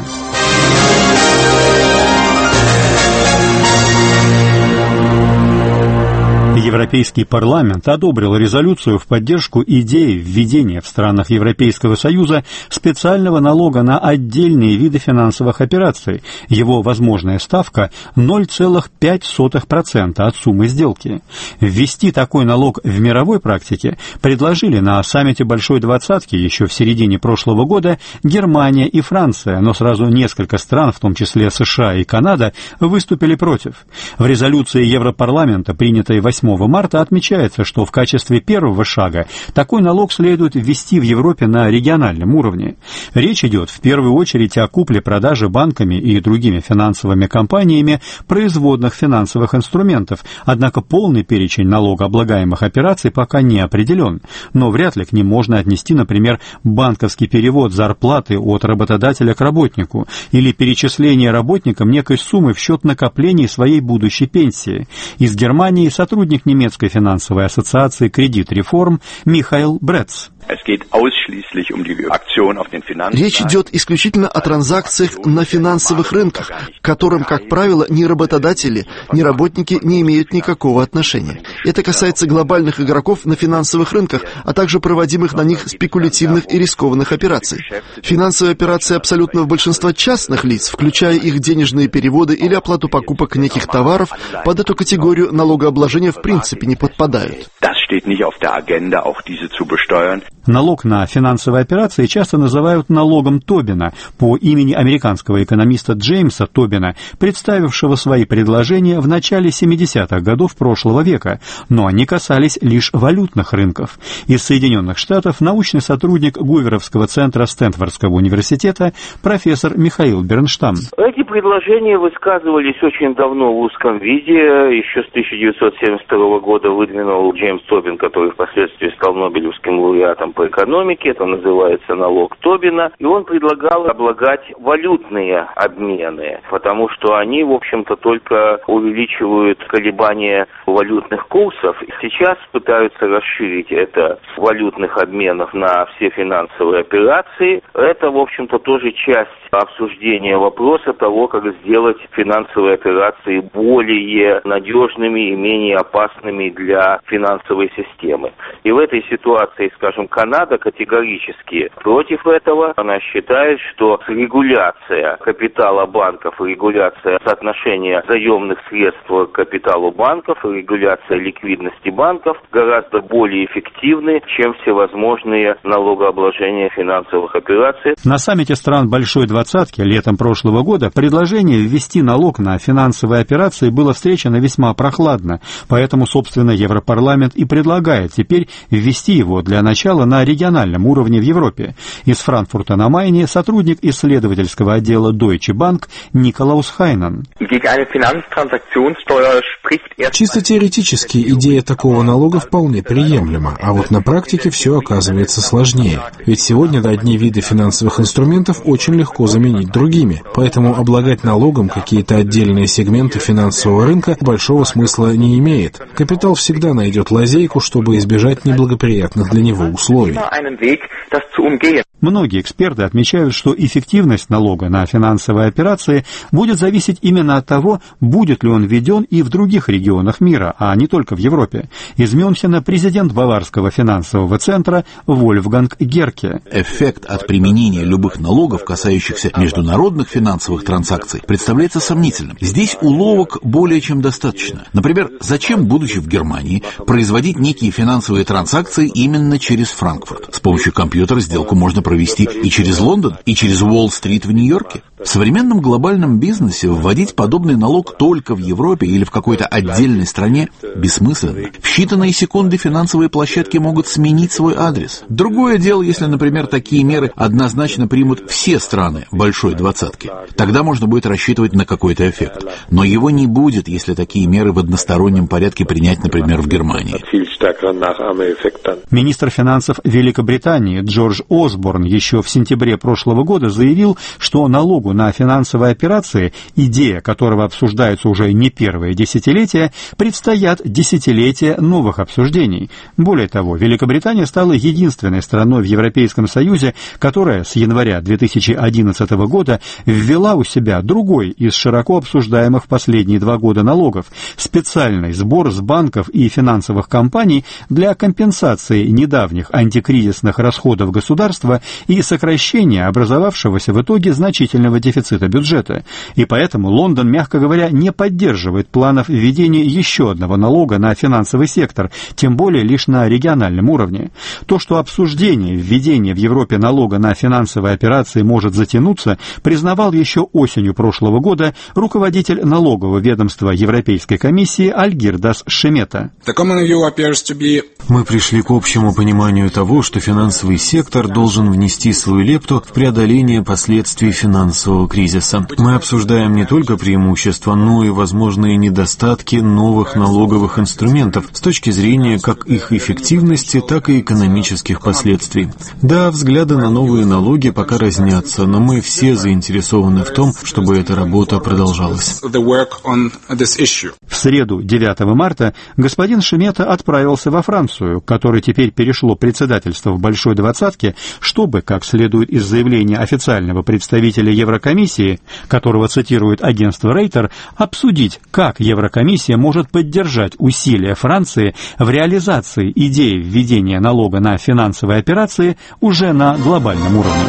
Европейский парламент одобрил резолюцию в поддержку идеи введения в странах Европейского Союза специального налога на отдельные виды финансовых операций. Его возможная ставка ноль целых пять сотых процента от суммы сделки. Ввести такой налог в мировой практике предложили на саммите Большой Двадцатки еще в середине прошлого года Германия и Франция, но сразу несколько стран, в том числе США и Канада, выступили против. В резолюции Европарламента, принятой восьмого марта, отмечается, что в качестве первого шага такой налог следует ввести в Европе на региональном уровне. Речь идет в первую очередь о купле-продаже банками и другими финансовыми компаниями производных финансовых инструментов, однако полный перечень налогооблагаемых операций пока не определен. Но вряд ли к ним можно отнести, например, банковский перевод зарплаты от работодателя к работнику или перечисление работникам некой суммы в счет накоплений своей будущей пенсии. Из Германии сотрудник немецкой финансовой ассоциации «Кредит Реформ» Михаил Брец. Речь идет исключительно о транзакциях на финансовых рынках, к которым, как правило, ни работодатели, ни работники не имеют никакого отношения. Это касается глобальных игроков на финансовых рынках, а также проводимых на них спекулятивных и рискованных операций. Финансовые операции абсолютного большинства частных лиц, включая их денежные переводы или оплату покупок неких товаров, под эту категорию налогообложения в принципе не подпадают. Налог на финансовые операции часто называют налогом Тобина по имени американского экономиста Джеймса Тобина, представившего свои предложения в начале семидесятых годов прошлого века, но они касались лишь валютных рынков. Из Соединенных Штатов научный сотрудник Гуверовского центра Стэнфордского университета профессор Михаил Бернштам. Эти предложения высказывались очень давно в узком виде. Еще с тысяча девятьсот семьдесят второго года выдвинул Джеймс Тобин, который впоследствии стал Нобелевским лауреатом по экономике. Это называется налог Тобина. И он предлагал облагать валютные обмены, потому что они, в общем-то, только увеличивают колебания валютных курсов. Сейчас пытаются расширить это с валютных обменов на все финансовые операции. Это, в общем-то, тоже часть обсуждения вопроса того, как сделать финансовые операции более надежными и менее опасными для финансовой системы. И в этой ситуации, скажем, Канада категорически против этого. Она считает, что регуляция капитала банков, регуляция соотношения заемных средств к капиталу банков, регуляция ликвидности банков гораздо более эффективны, чем всевозможные налогообложения финансовых операций. На саммите стран Большой Двадцатки летом прошлого года предложение ввести налог на финансовые операции было встречено весьма прохладно, поэтому, собственно, Европарламент и предлагает теперь ввести его для начала на региональном уровне в Европе. Из Франкфурта на Майне сотрудник исследовательского отдела Deutsche Bank Николаус Хайнен. Чисто теоретически идея такого налога вполне приемлема, а вот на практике все оказывается сложнее. Ведь сегодня одни виды финансовых инструментов очень легко заменить другими, поэтому облагать налогом какие-то отдельные сегменты финансового рынка большого смысла не имеет. Капитал всегда найдет лазейку, чтобы избежать неблагоприятных для него условий. Многие эксперты отмечают, что эффективность налога на финансовые операции будет зависеть именно от того, будет ли он введен и в других регионах мира, а не только в Европе. Из Мюнхена президент Баварского финансового центра Вольфганг Герке. Эффект от применения любых налогов, касающихся международных финансовых транзакций, представляется сомнительным. Здесь уловок более чем достаточно. Например, зачем, будучи в Германии, производить некие финансовые транзакции именно через Франкфурт? С помощью компьютера сделку можно провести и через Лондон, и через Уолл-стрит в Нью-Йорке. В современном глобальном бизнесе вводить подобный налог только в Европе или в какой-то отдельной стране бессмысленно. В считанные секунды финансовые площадки могут сменить свой адрес. Другое дело, если, например, такие меры однозначно примут все страны Большой Двадцатки. Тогда можно будет рассчитывать на какой-то эффект. Но его не будет, если такие меры в одностороннем порядке принять, например, в Германии. Министр финансов Великобритании Джордж Осборн еще в сентябре прошлого года заявил, что налогу на финансовые операции, идея которого обсуждается уже не первое десятилетие, предстоят десятилетия новых обсуждений. Более того, Великобритания стала единственной страной в Европейском Союзе, которая с января две тысячи одиннадцатого года ввела у себя себя другой из широко обсуждаемых в последние два года налогов – специальный сбор с банков и финансовых компаний для компенсации недавних антикризисных расходов государства и сокращения образовавшегося в итоге значительного дефицита бюджета. И поэтому Лондон, мягко говоря, не поддерживает планов введения еще одного налога на финансовый сектор, тем более лишь на региональном уровне. То, что обсуждение введения в Европе налога на финансовые операции может затянуться, признавал еще осенью прошлого года руководитель налогового ведомства Европейской комиссии Альгирдас Шемета. Мы пришли к общему пониманию того, что финансовый сектор должен внести свою лепту в преодоление последствий финансового кризиса. Мы обсуждаем не только преимущества, но и возможные недостатки новых налоговых инструментов с точки зрения как их эффективности, так и экономических последствий. Да, взгляды на новые налоги пока разнятся, но мы все заинтересованы в том, чтобы эта работа продолжалась. В среду, девятого марта, господин Шемета отправился во Францию, которой теперь перешло председательство в Большой Двадцатке, чтобы, как следует из заявления официального представителя Еврокомиссии, которого цитирует агентство Рейтер, обсудить, как Еврокомиссия может поддержать усилия Франции в реализации идеи введения налога на финансовые операции уже на глобальном уровне.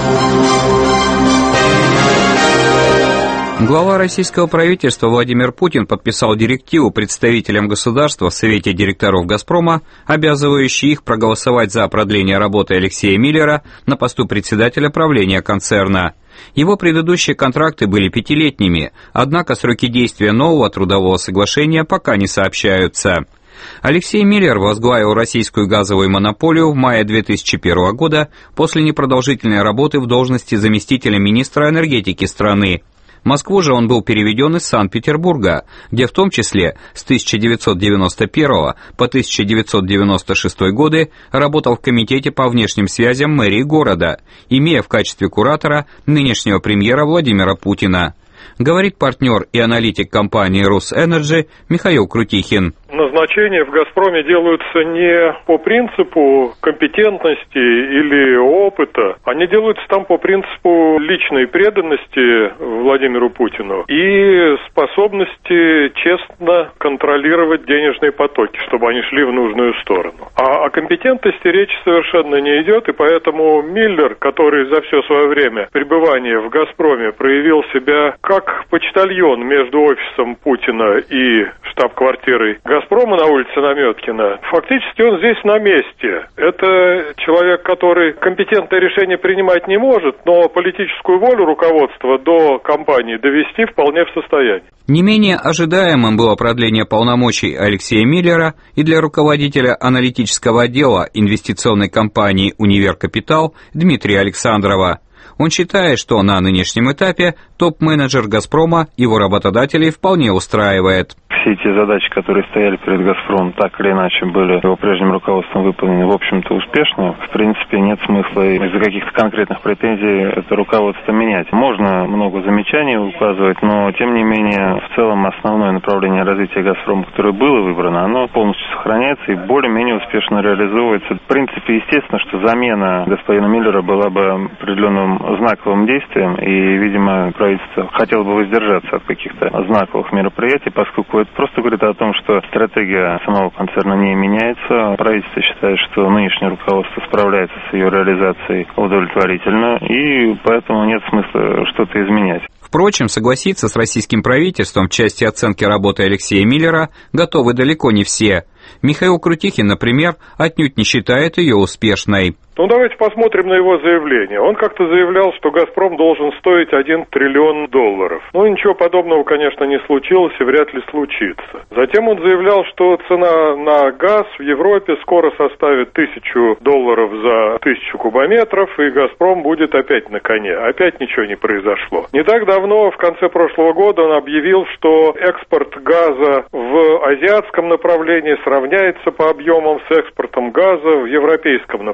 Глава российского правительства Владимир Путин подписал директиву представителям государства в Совете директоров «Газпрома», обязывающую их проголосовать за продление работы Алексея Миллера на посту председателя правления концерна. Его предыдущие контракты были пятилетними, однако сроки действия нового трудового соглашения пока не сообщаются. Алексей Миллер возглавил российскую газовую монополию в мае две тысячи первого года после непродолжительной работы в должности заместителя министра энергетики страны. В Москву же он был переведен из Санкт-Петербурга, где в том числе с тысяча девятьсот девяносто первого по тысяча девятьсот девяносто шестой годы работал в Комитете по внешним связям мэрии города, имея в качестве куратора нынешнего премьера Владимира Путина. Говорит партнер и аналитик компании «Росэнерджи» Михаил Крутихин. Назначения в «Газпроме» делаются не по принципу компетентности или опыта, они делаются там по принципу личной преданности Владимиру Путину и способности честно контролировать денежные потоки, чтобы они шли в нужную сторону. А о компетентности речи совершенно не идет, и поэтому Миллер, который за все свое время пребывания в «Газпроме» проявил себя как почтальон между офисом Путина и штаб-квартирой «Газпрома» на улице Наметкина, фактически он здесь на месте. Это человек, который компетентное решение принимать не может, но политическую волю руководства до компании довести вполне в состоянии. Не менее ожидаемым было продление полномочий Алексея Миллера и для руководителя аналитического отдела инвестиционной компании «Универ Капитал» Дмитрия Александрова. Он считает, что на нынешнем этапе топ-менеджер «Газпрома» его работодателей вполне устраивает. Все эти задачи, которые стояли перед «Газпромом», так или иначе были его прежним руководством выполнены, в общем-то, успешно. В принципе, нет смысла из-за каких-то конкретных претензий это руководство менять. Можно много замечаний указывать, но, тем не менее, в целом основное направление развития «Газпрома», которое было выбрано, оно полностью сохраняется и более-менее успешно реализовывается. В принципе, естественно, что замена господина Миллера была бы определенным знаковым действием, и, видимо, правительство хотело бы воздержаться от каких-то знаковых мероприятий, поскольку это просто говорит о том, что стратегия самого концерна не меняется. Правительство считает, что нынешнее руководство справляется с ее реализацией удовлетворительно, и поэтому нет смысла что-то изменять. Впрочем, согласиться с российским правительством в части оценки работы Алексея Миллера готовы далеко не все. Михаил Крутихин, например, отнюдь не считает ее успешной. Ну, давайте посмотрим на его заявление. Он как-то заявлял, что «Газпром» должен стоить один триллион долларов. Ну, ничего подобного, конечно, не случилось и вряд ли случится. Затем он заявлял, что цена на газ в Европе скоро составит тысячу долларов за тысячу кубометров, и «Газпром» будет опять на коне. Опять ничего не произошло. Не так давно, в конце прошлого года, он объявил, что экспорт газа в азиатском направлении сравняется по объемам с экспортом газа в европейском направлении.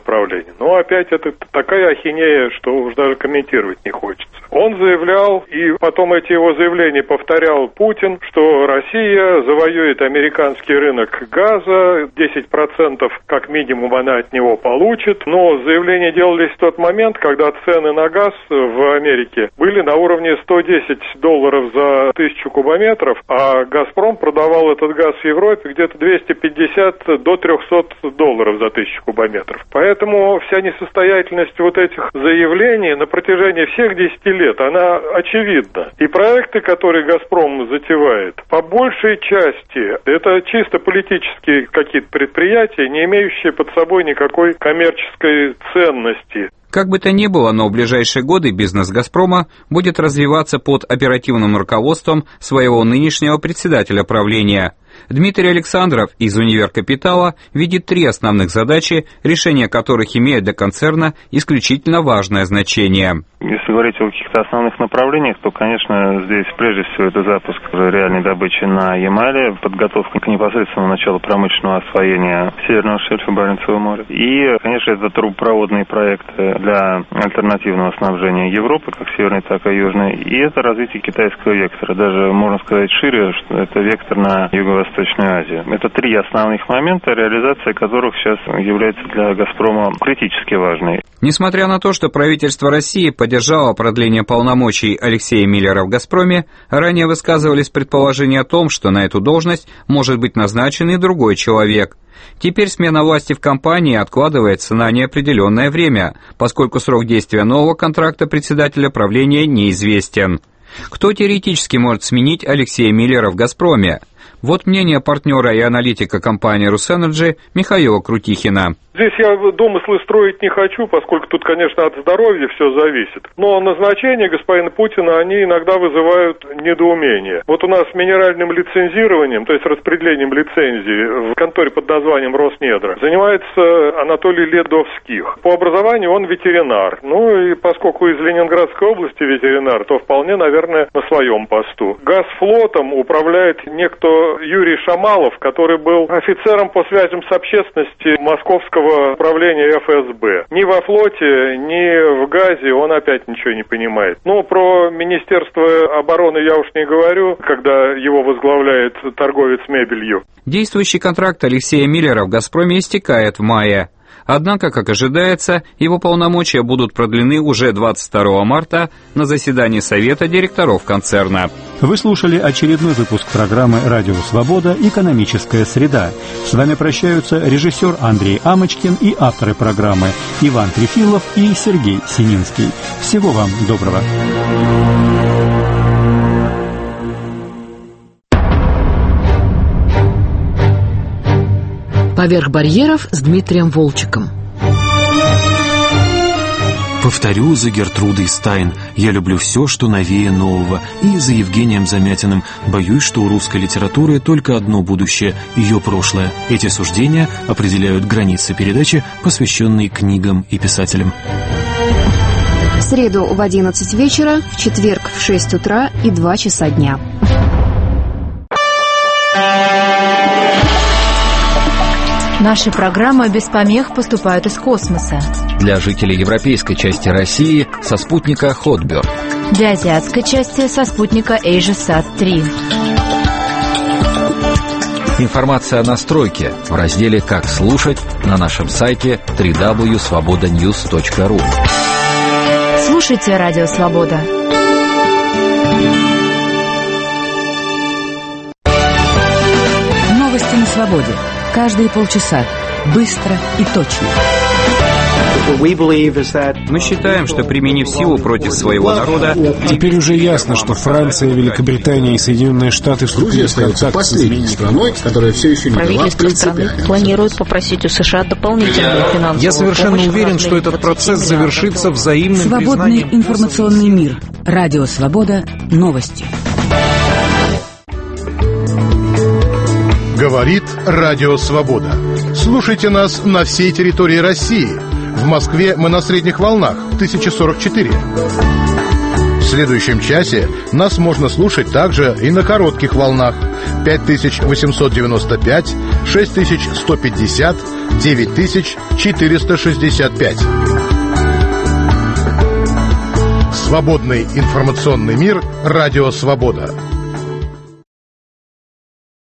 заявление. Но опять это такая ахинея, что уж даже комментировать не хочется. Он заявлял, и потом эти его заявления повторял Путин, что Россия завоюет американский рынок газа, десять процентов как минимум она от него получит. Но заявления делались в тот момент, когда цены на газ в Америке были на уровне сто десять долларов за тысячу кубометров, а «Газпром» продавал этот газ в Европе где-то двести пятьдесят до триста долларов за тысячу кубометров. Поэтому вся несостоятельность вот этих заявлений на протяжении всех десяти лет, она очевидна. И проекты, которые «Газпром» затевает, по большей части это чисто политические какие-то предприятия, не имеющие под собой никакой коммерческой ценности. Как бы то ни было, но в ближайшие годы бизнес «Газпрома» будет развиваться под оперативным руководством своего нынешнего председателя правления. Дмитрий Александров из «Универ Капитала» видит три основных задачи, решение которых имеет для концерна исключительно важное значение. Если говорить о каких-то основных направлениях, то, конечно, здесь прежде всего это запуск реальной добычи на Ямале, подготовка к непосредственному началу промышленного освоения Северного шельфа Баренцева моря. И, конечно, это трубопроводные проекты для альтернативного снабжения Европы, как северной, так и южной. И это развитие китайского вектора. Даже, можно сказать, шире, что это вектор на Юго-Восточную Азию. Это три основных момента, реализация которых сейчас является для «Газпрома» критически важной. Несмотря на то, что правительство России поддержало продление полномочий Алексея Миллера в «Газпроме», ранее высказывались предположения о том, что на эту должность может быть назначен и другой человек. Теперь смена власти в компании откладывается на неопределенное время, поскольку срок действия нового контракта председателя правления неизвестен. Кто теоретически может сменить Алексея Миллера в «Газпроме»? Вот мнение партнера и аналитика компании «Русэнерджи» Михаила Крутихина. Здесь я домыслы строить не хочу, поскольку тут, конечно, от здоровья все зависит. Но назначения господина Путина, они иногда вызывают недоумение. Вот у нас с минеральным лицензированием, то есть распределением лицензий в конторе под названием «Роснедра» занимается Анатолий Ледовских. По образованию он ветеринар. Ну и поскольку из Ленинградской области ветеринар, то вполне, наверное, на своем посту. «Газфлотом» управляет некто Юрий Шамалов, который был офицером по связям с общественностью московского управления эф эс бэ. Ни во флоте, ни в газе он опять ничего не понимает. Ну, про Министерство обороны я уж не говорю, когда его возглавляет торговец мебелью. Действующий контракт Алексея Миллера в «Газпроме» истекает в мае. Однако, как ожидается, его полномочия будут продлены уже двадцать второго марта на заседании Совета директоров концерна. Вы слушали очередной выпуск программы «Радио Свобода. Экономическая среда». С вами прощаются режиссер Андрей Амочкин и авторы программы Иван Трефилов и Сергей Сининский. Всего вам доброго. «Поверх барьеров» с Дмитрием Волчиком. Повторю за Гертрудой Стайн: я люблю все, что новее нового. И за Евгением Замятиным: боюсь, что у русской литературы только одно будущее — ее прошлое. Эти суждения определяют границы передачи, посвященной книгам и писателям. В среду в одиннадцать вечера, в четверг в шесть утра и два часа дня. Наши программы без помех поступают из космоса. Для жителей европейской части России со спутника Хотберг. Для азиатской части со спутника AsiaSat три. Информация о настройке в разделе «Как слушать» на нашем сайте дабл ю дабл ю дабл ю точка свобода ньюс точка ру. Слушайте «Радио Свобода». Новости на свободе. Каждые полчаса. Быстро и точно. Мы считаем, что, применив силу против своего народа... Теперь уже ясно, что Франция, Великобритания и Соединенные Штаты вступили в контакт последней страной, которая все еще не правительство страны планирует попросить у США дополнительную финансовую Я совершенно помощь уверен, что этот процесс завершится взаимным Свободный признанием... информационный мир. Радио Свобода. Новости. Говорит Радио Свобода. Слушайте нас на всей территории России. В Москве мы на средних волнах тысяча сорок четыре. следующем часе нас можно слушать также и на коротких волнах пять тысяч восемьсот девяносто пять, шесть тысяч сто пятьдесят, девять тысяч четыреста шестьдесят пять. Свободный информационный мир. Радио «Свобода».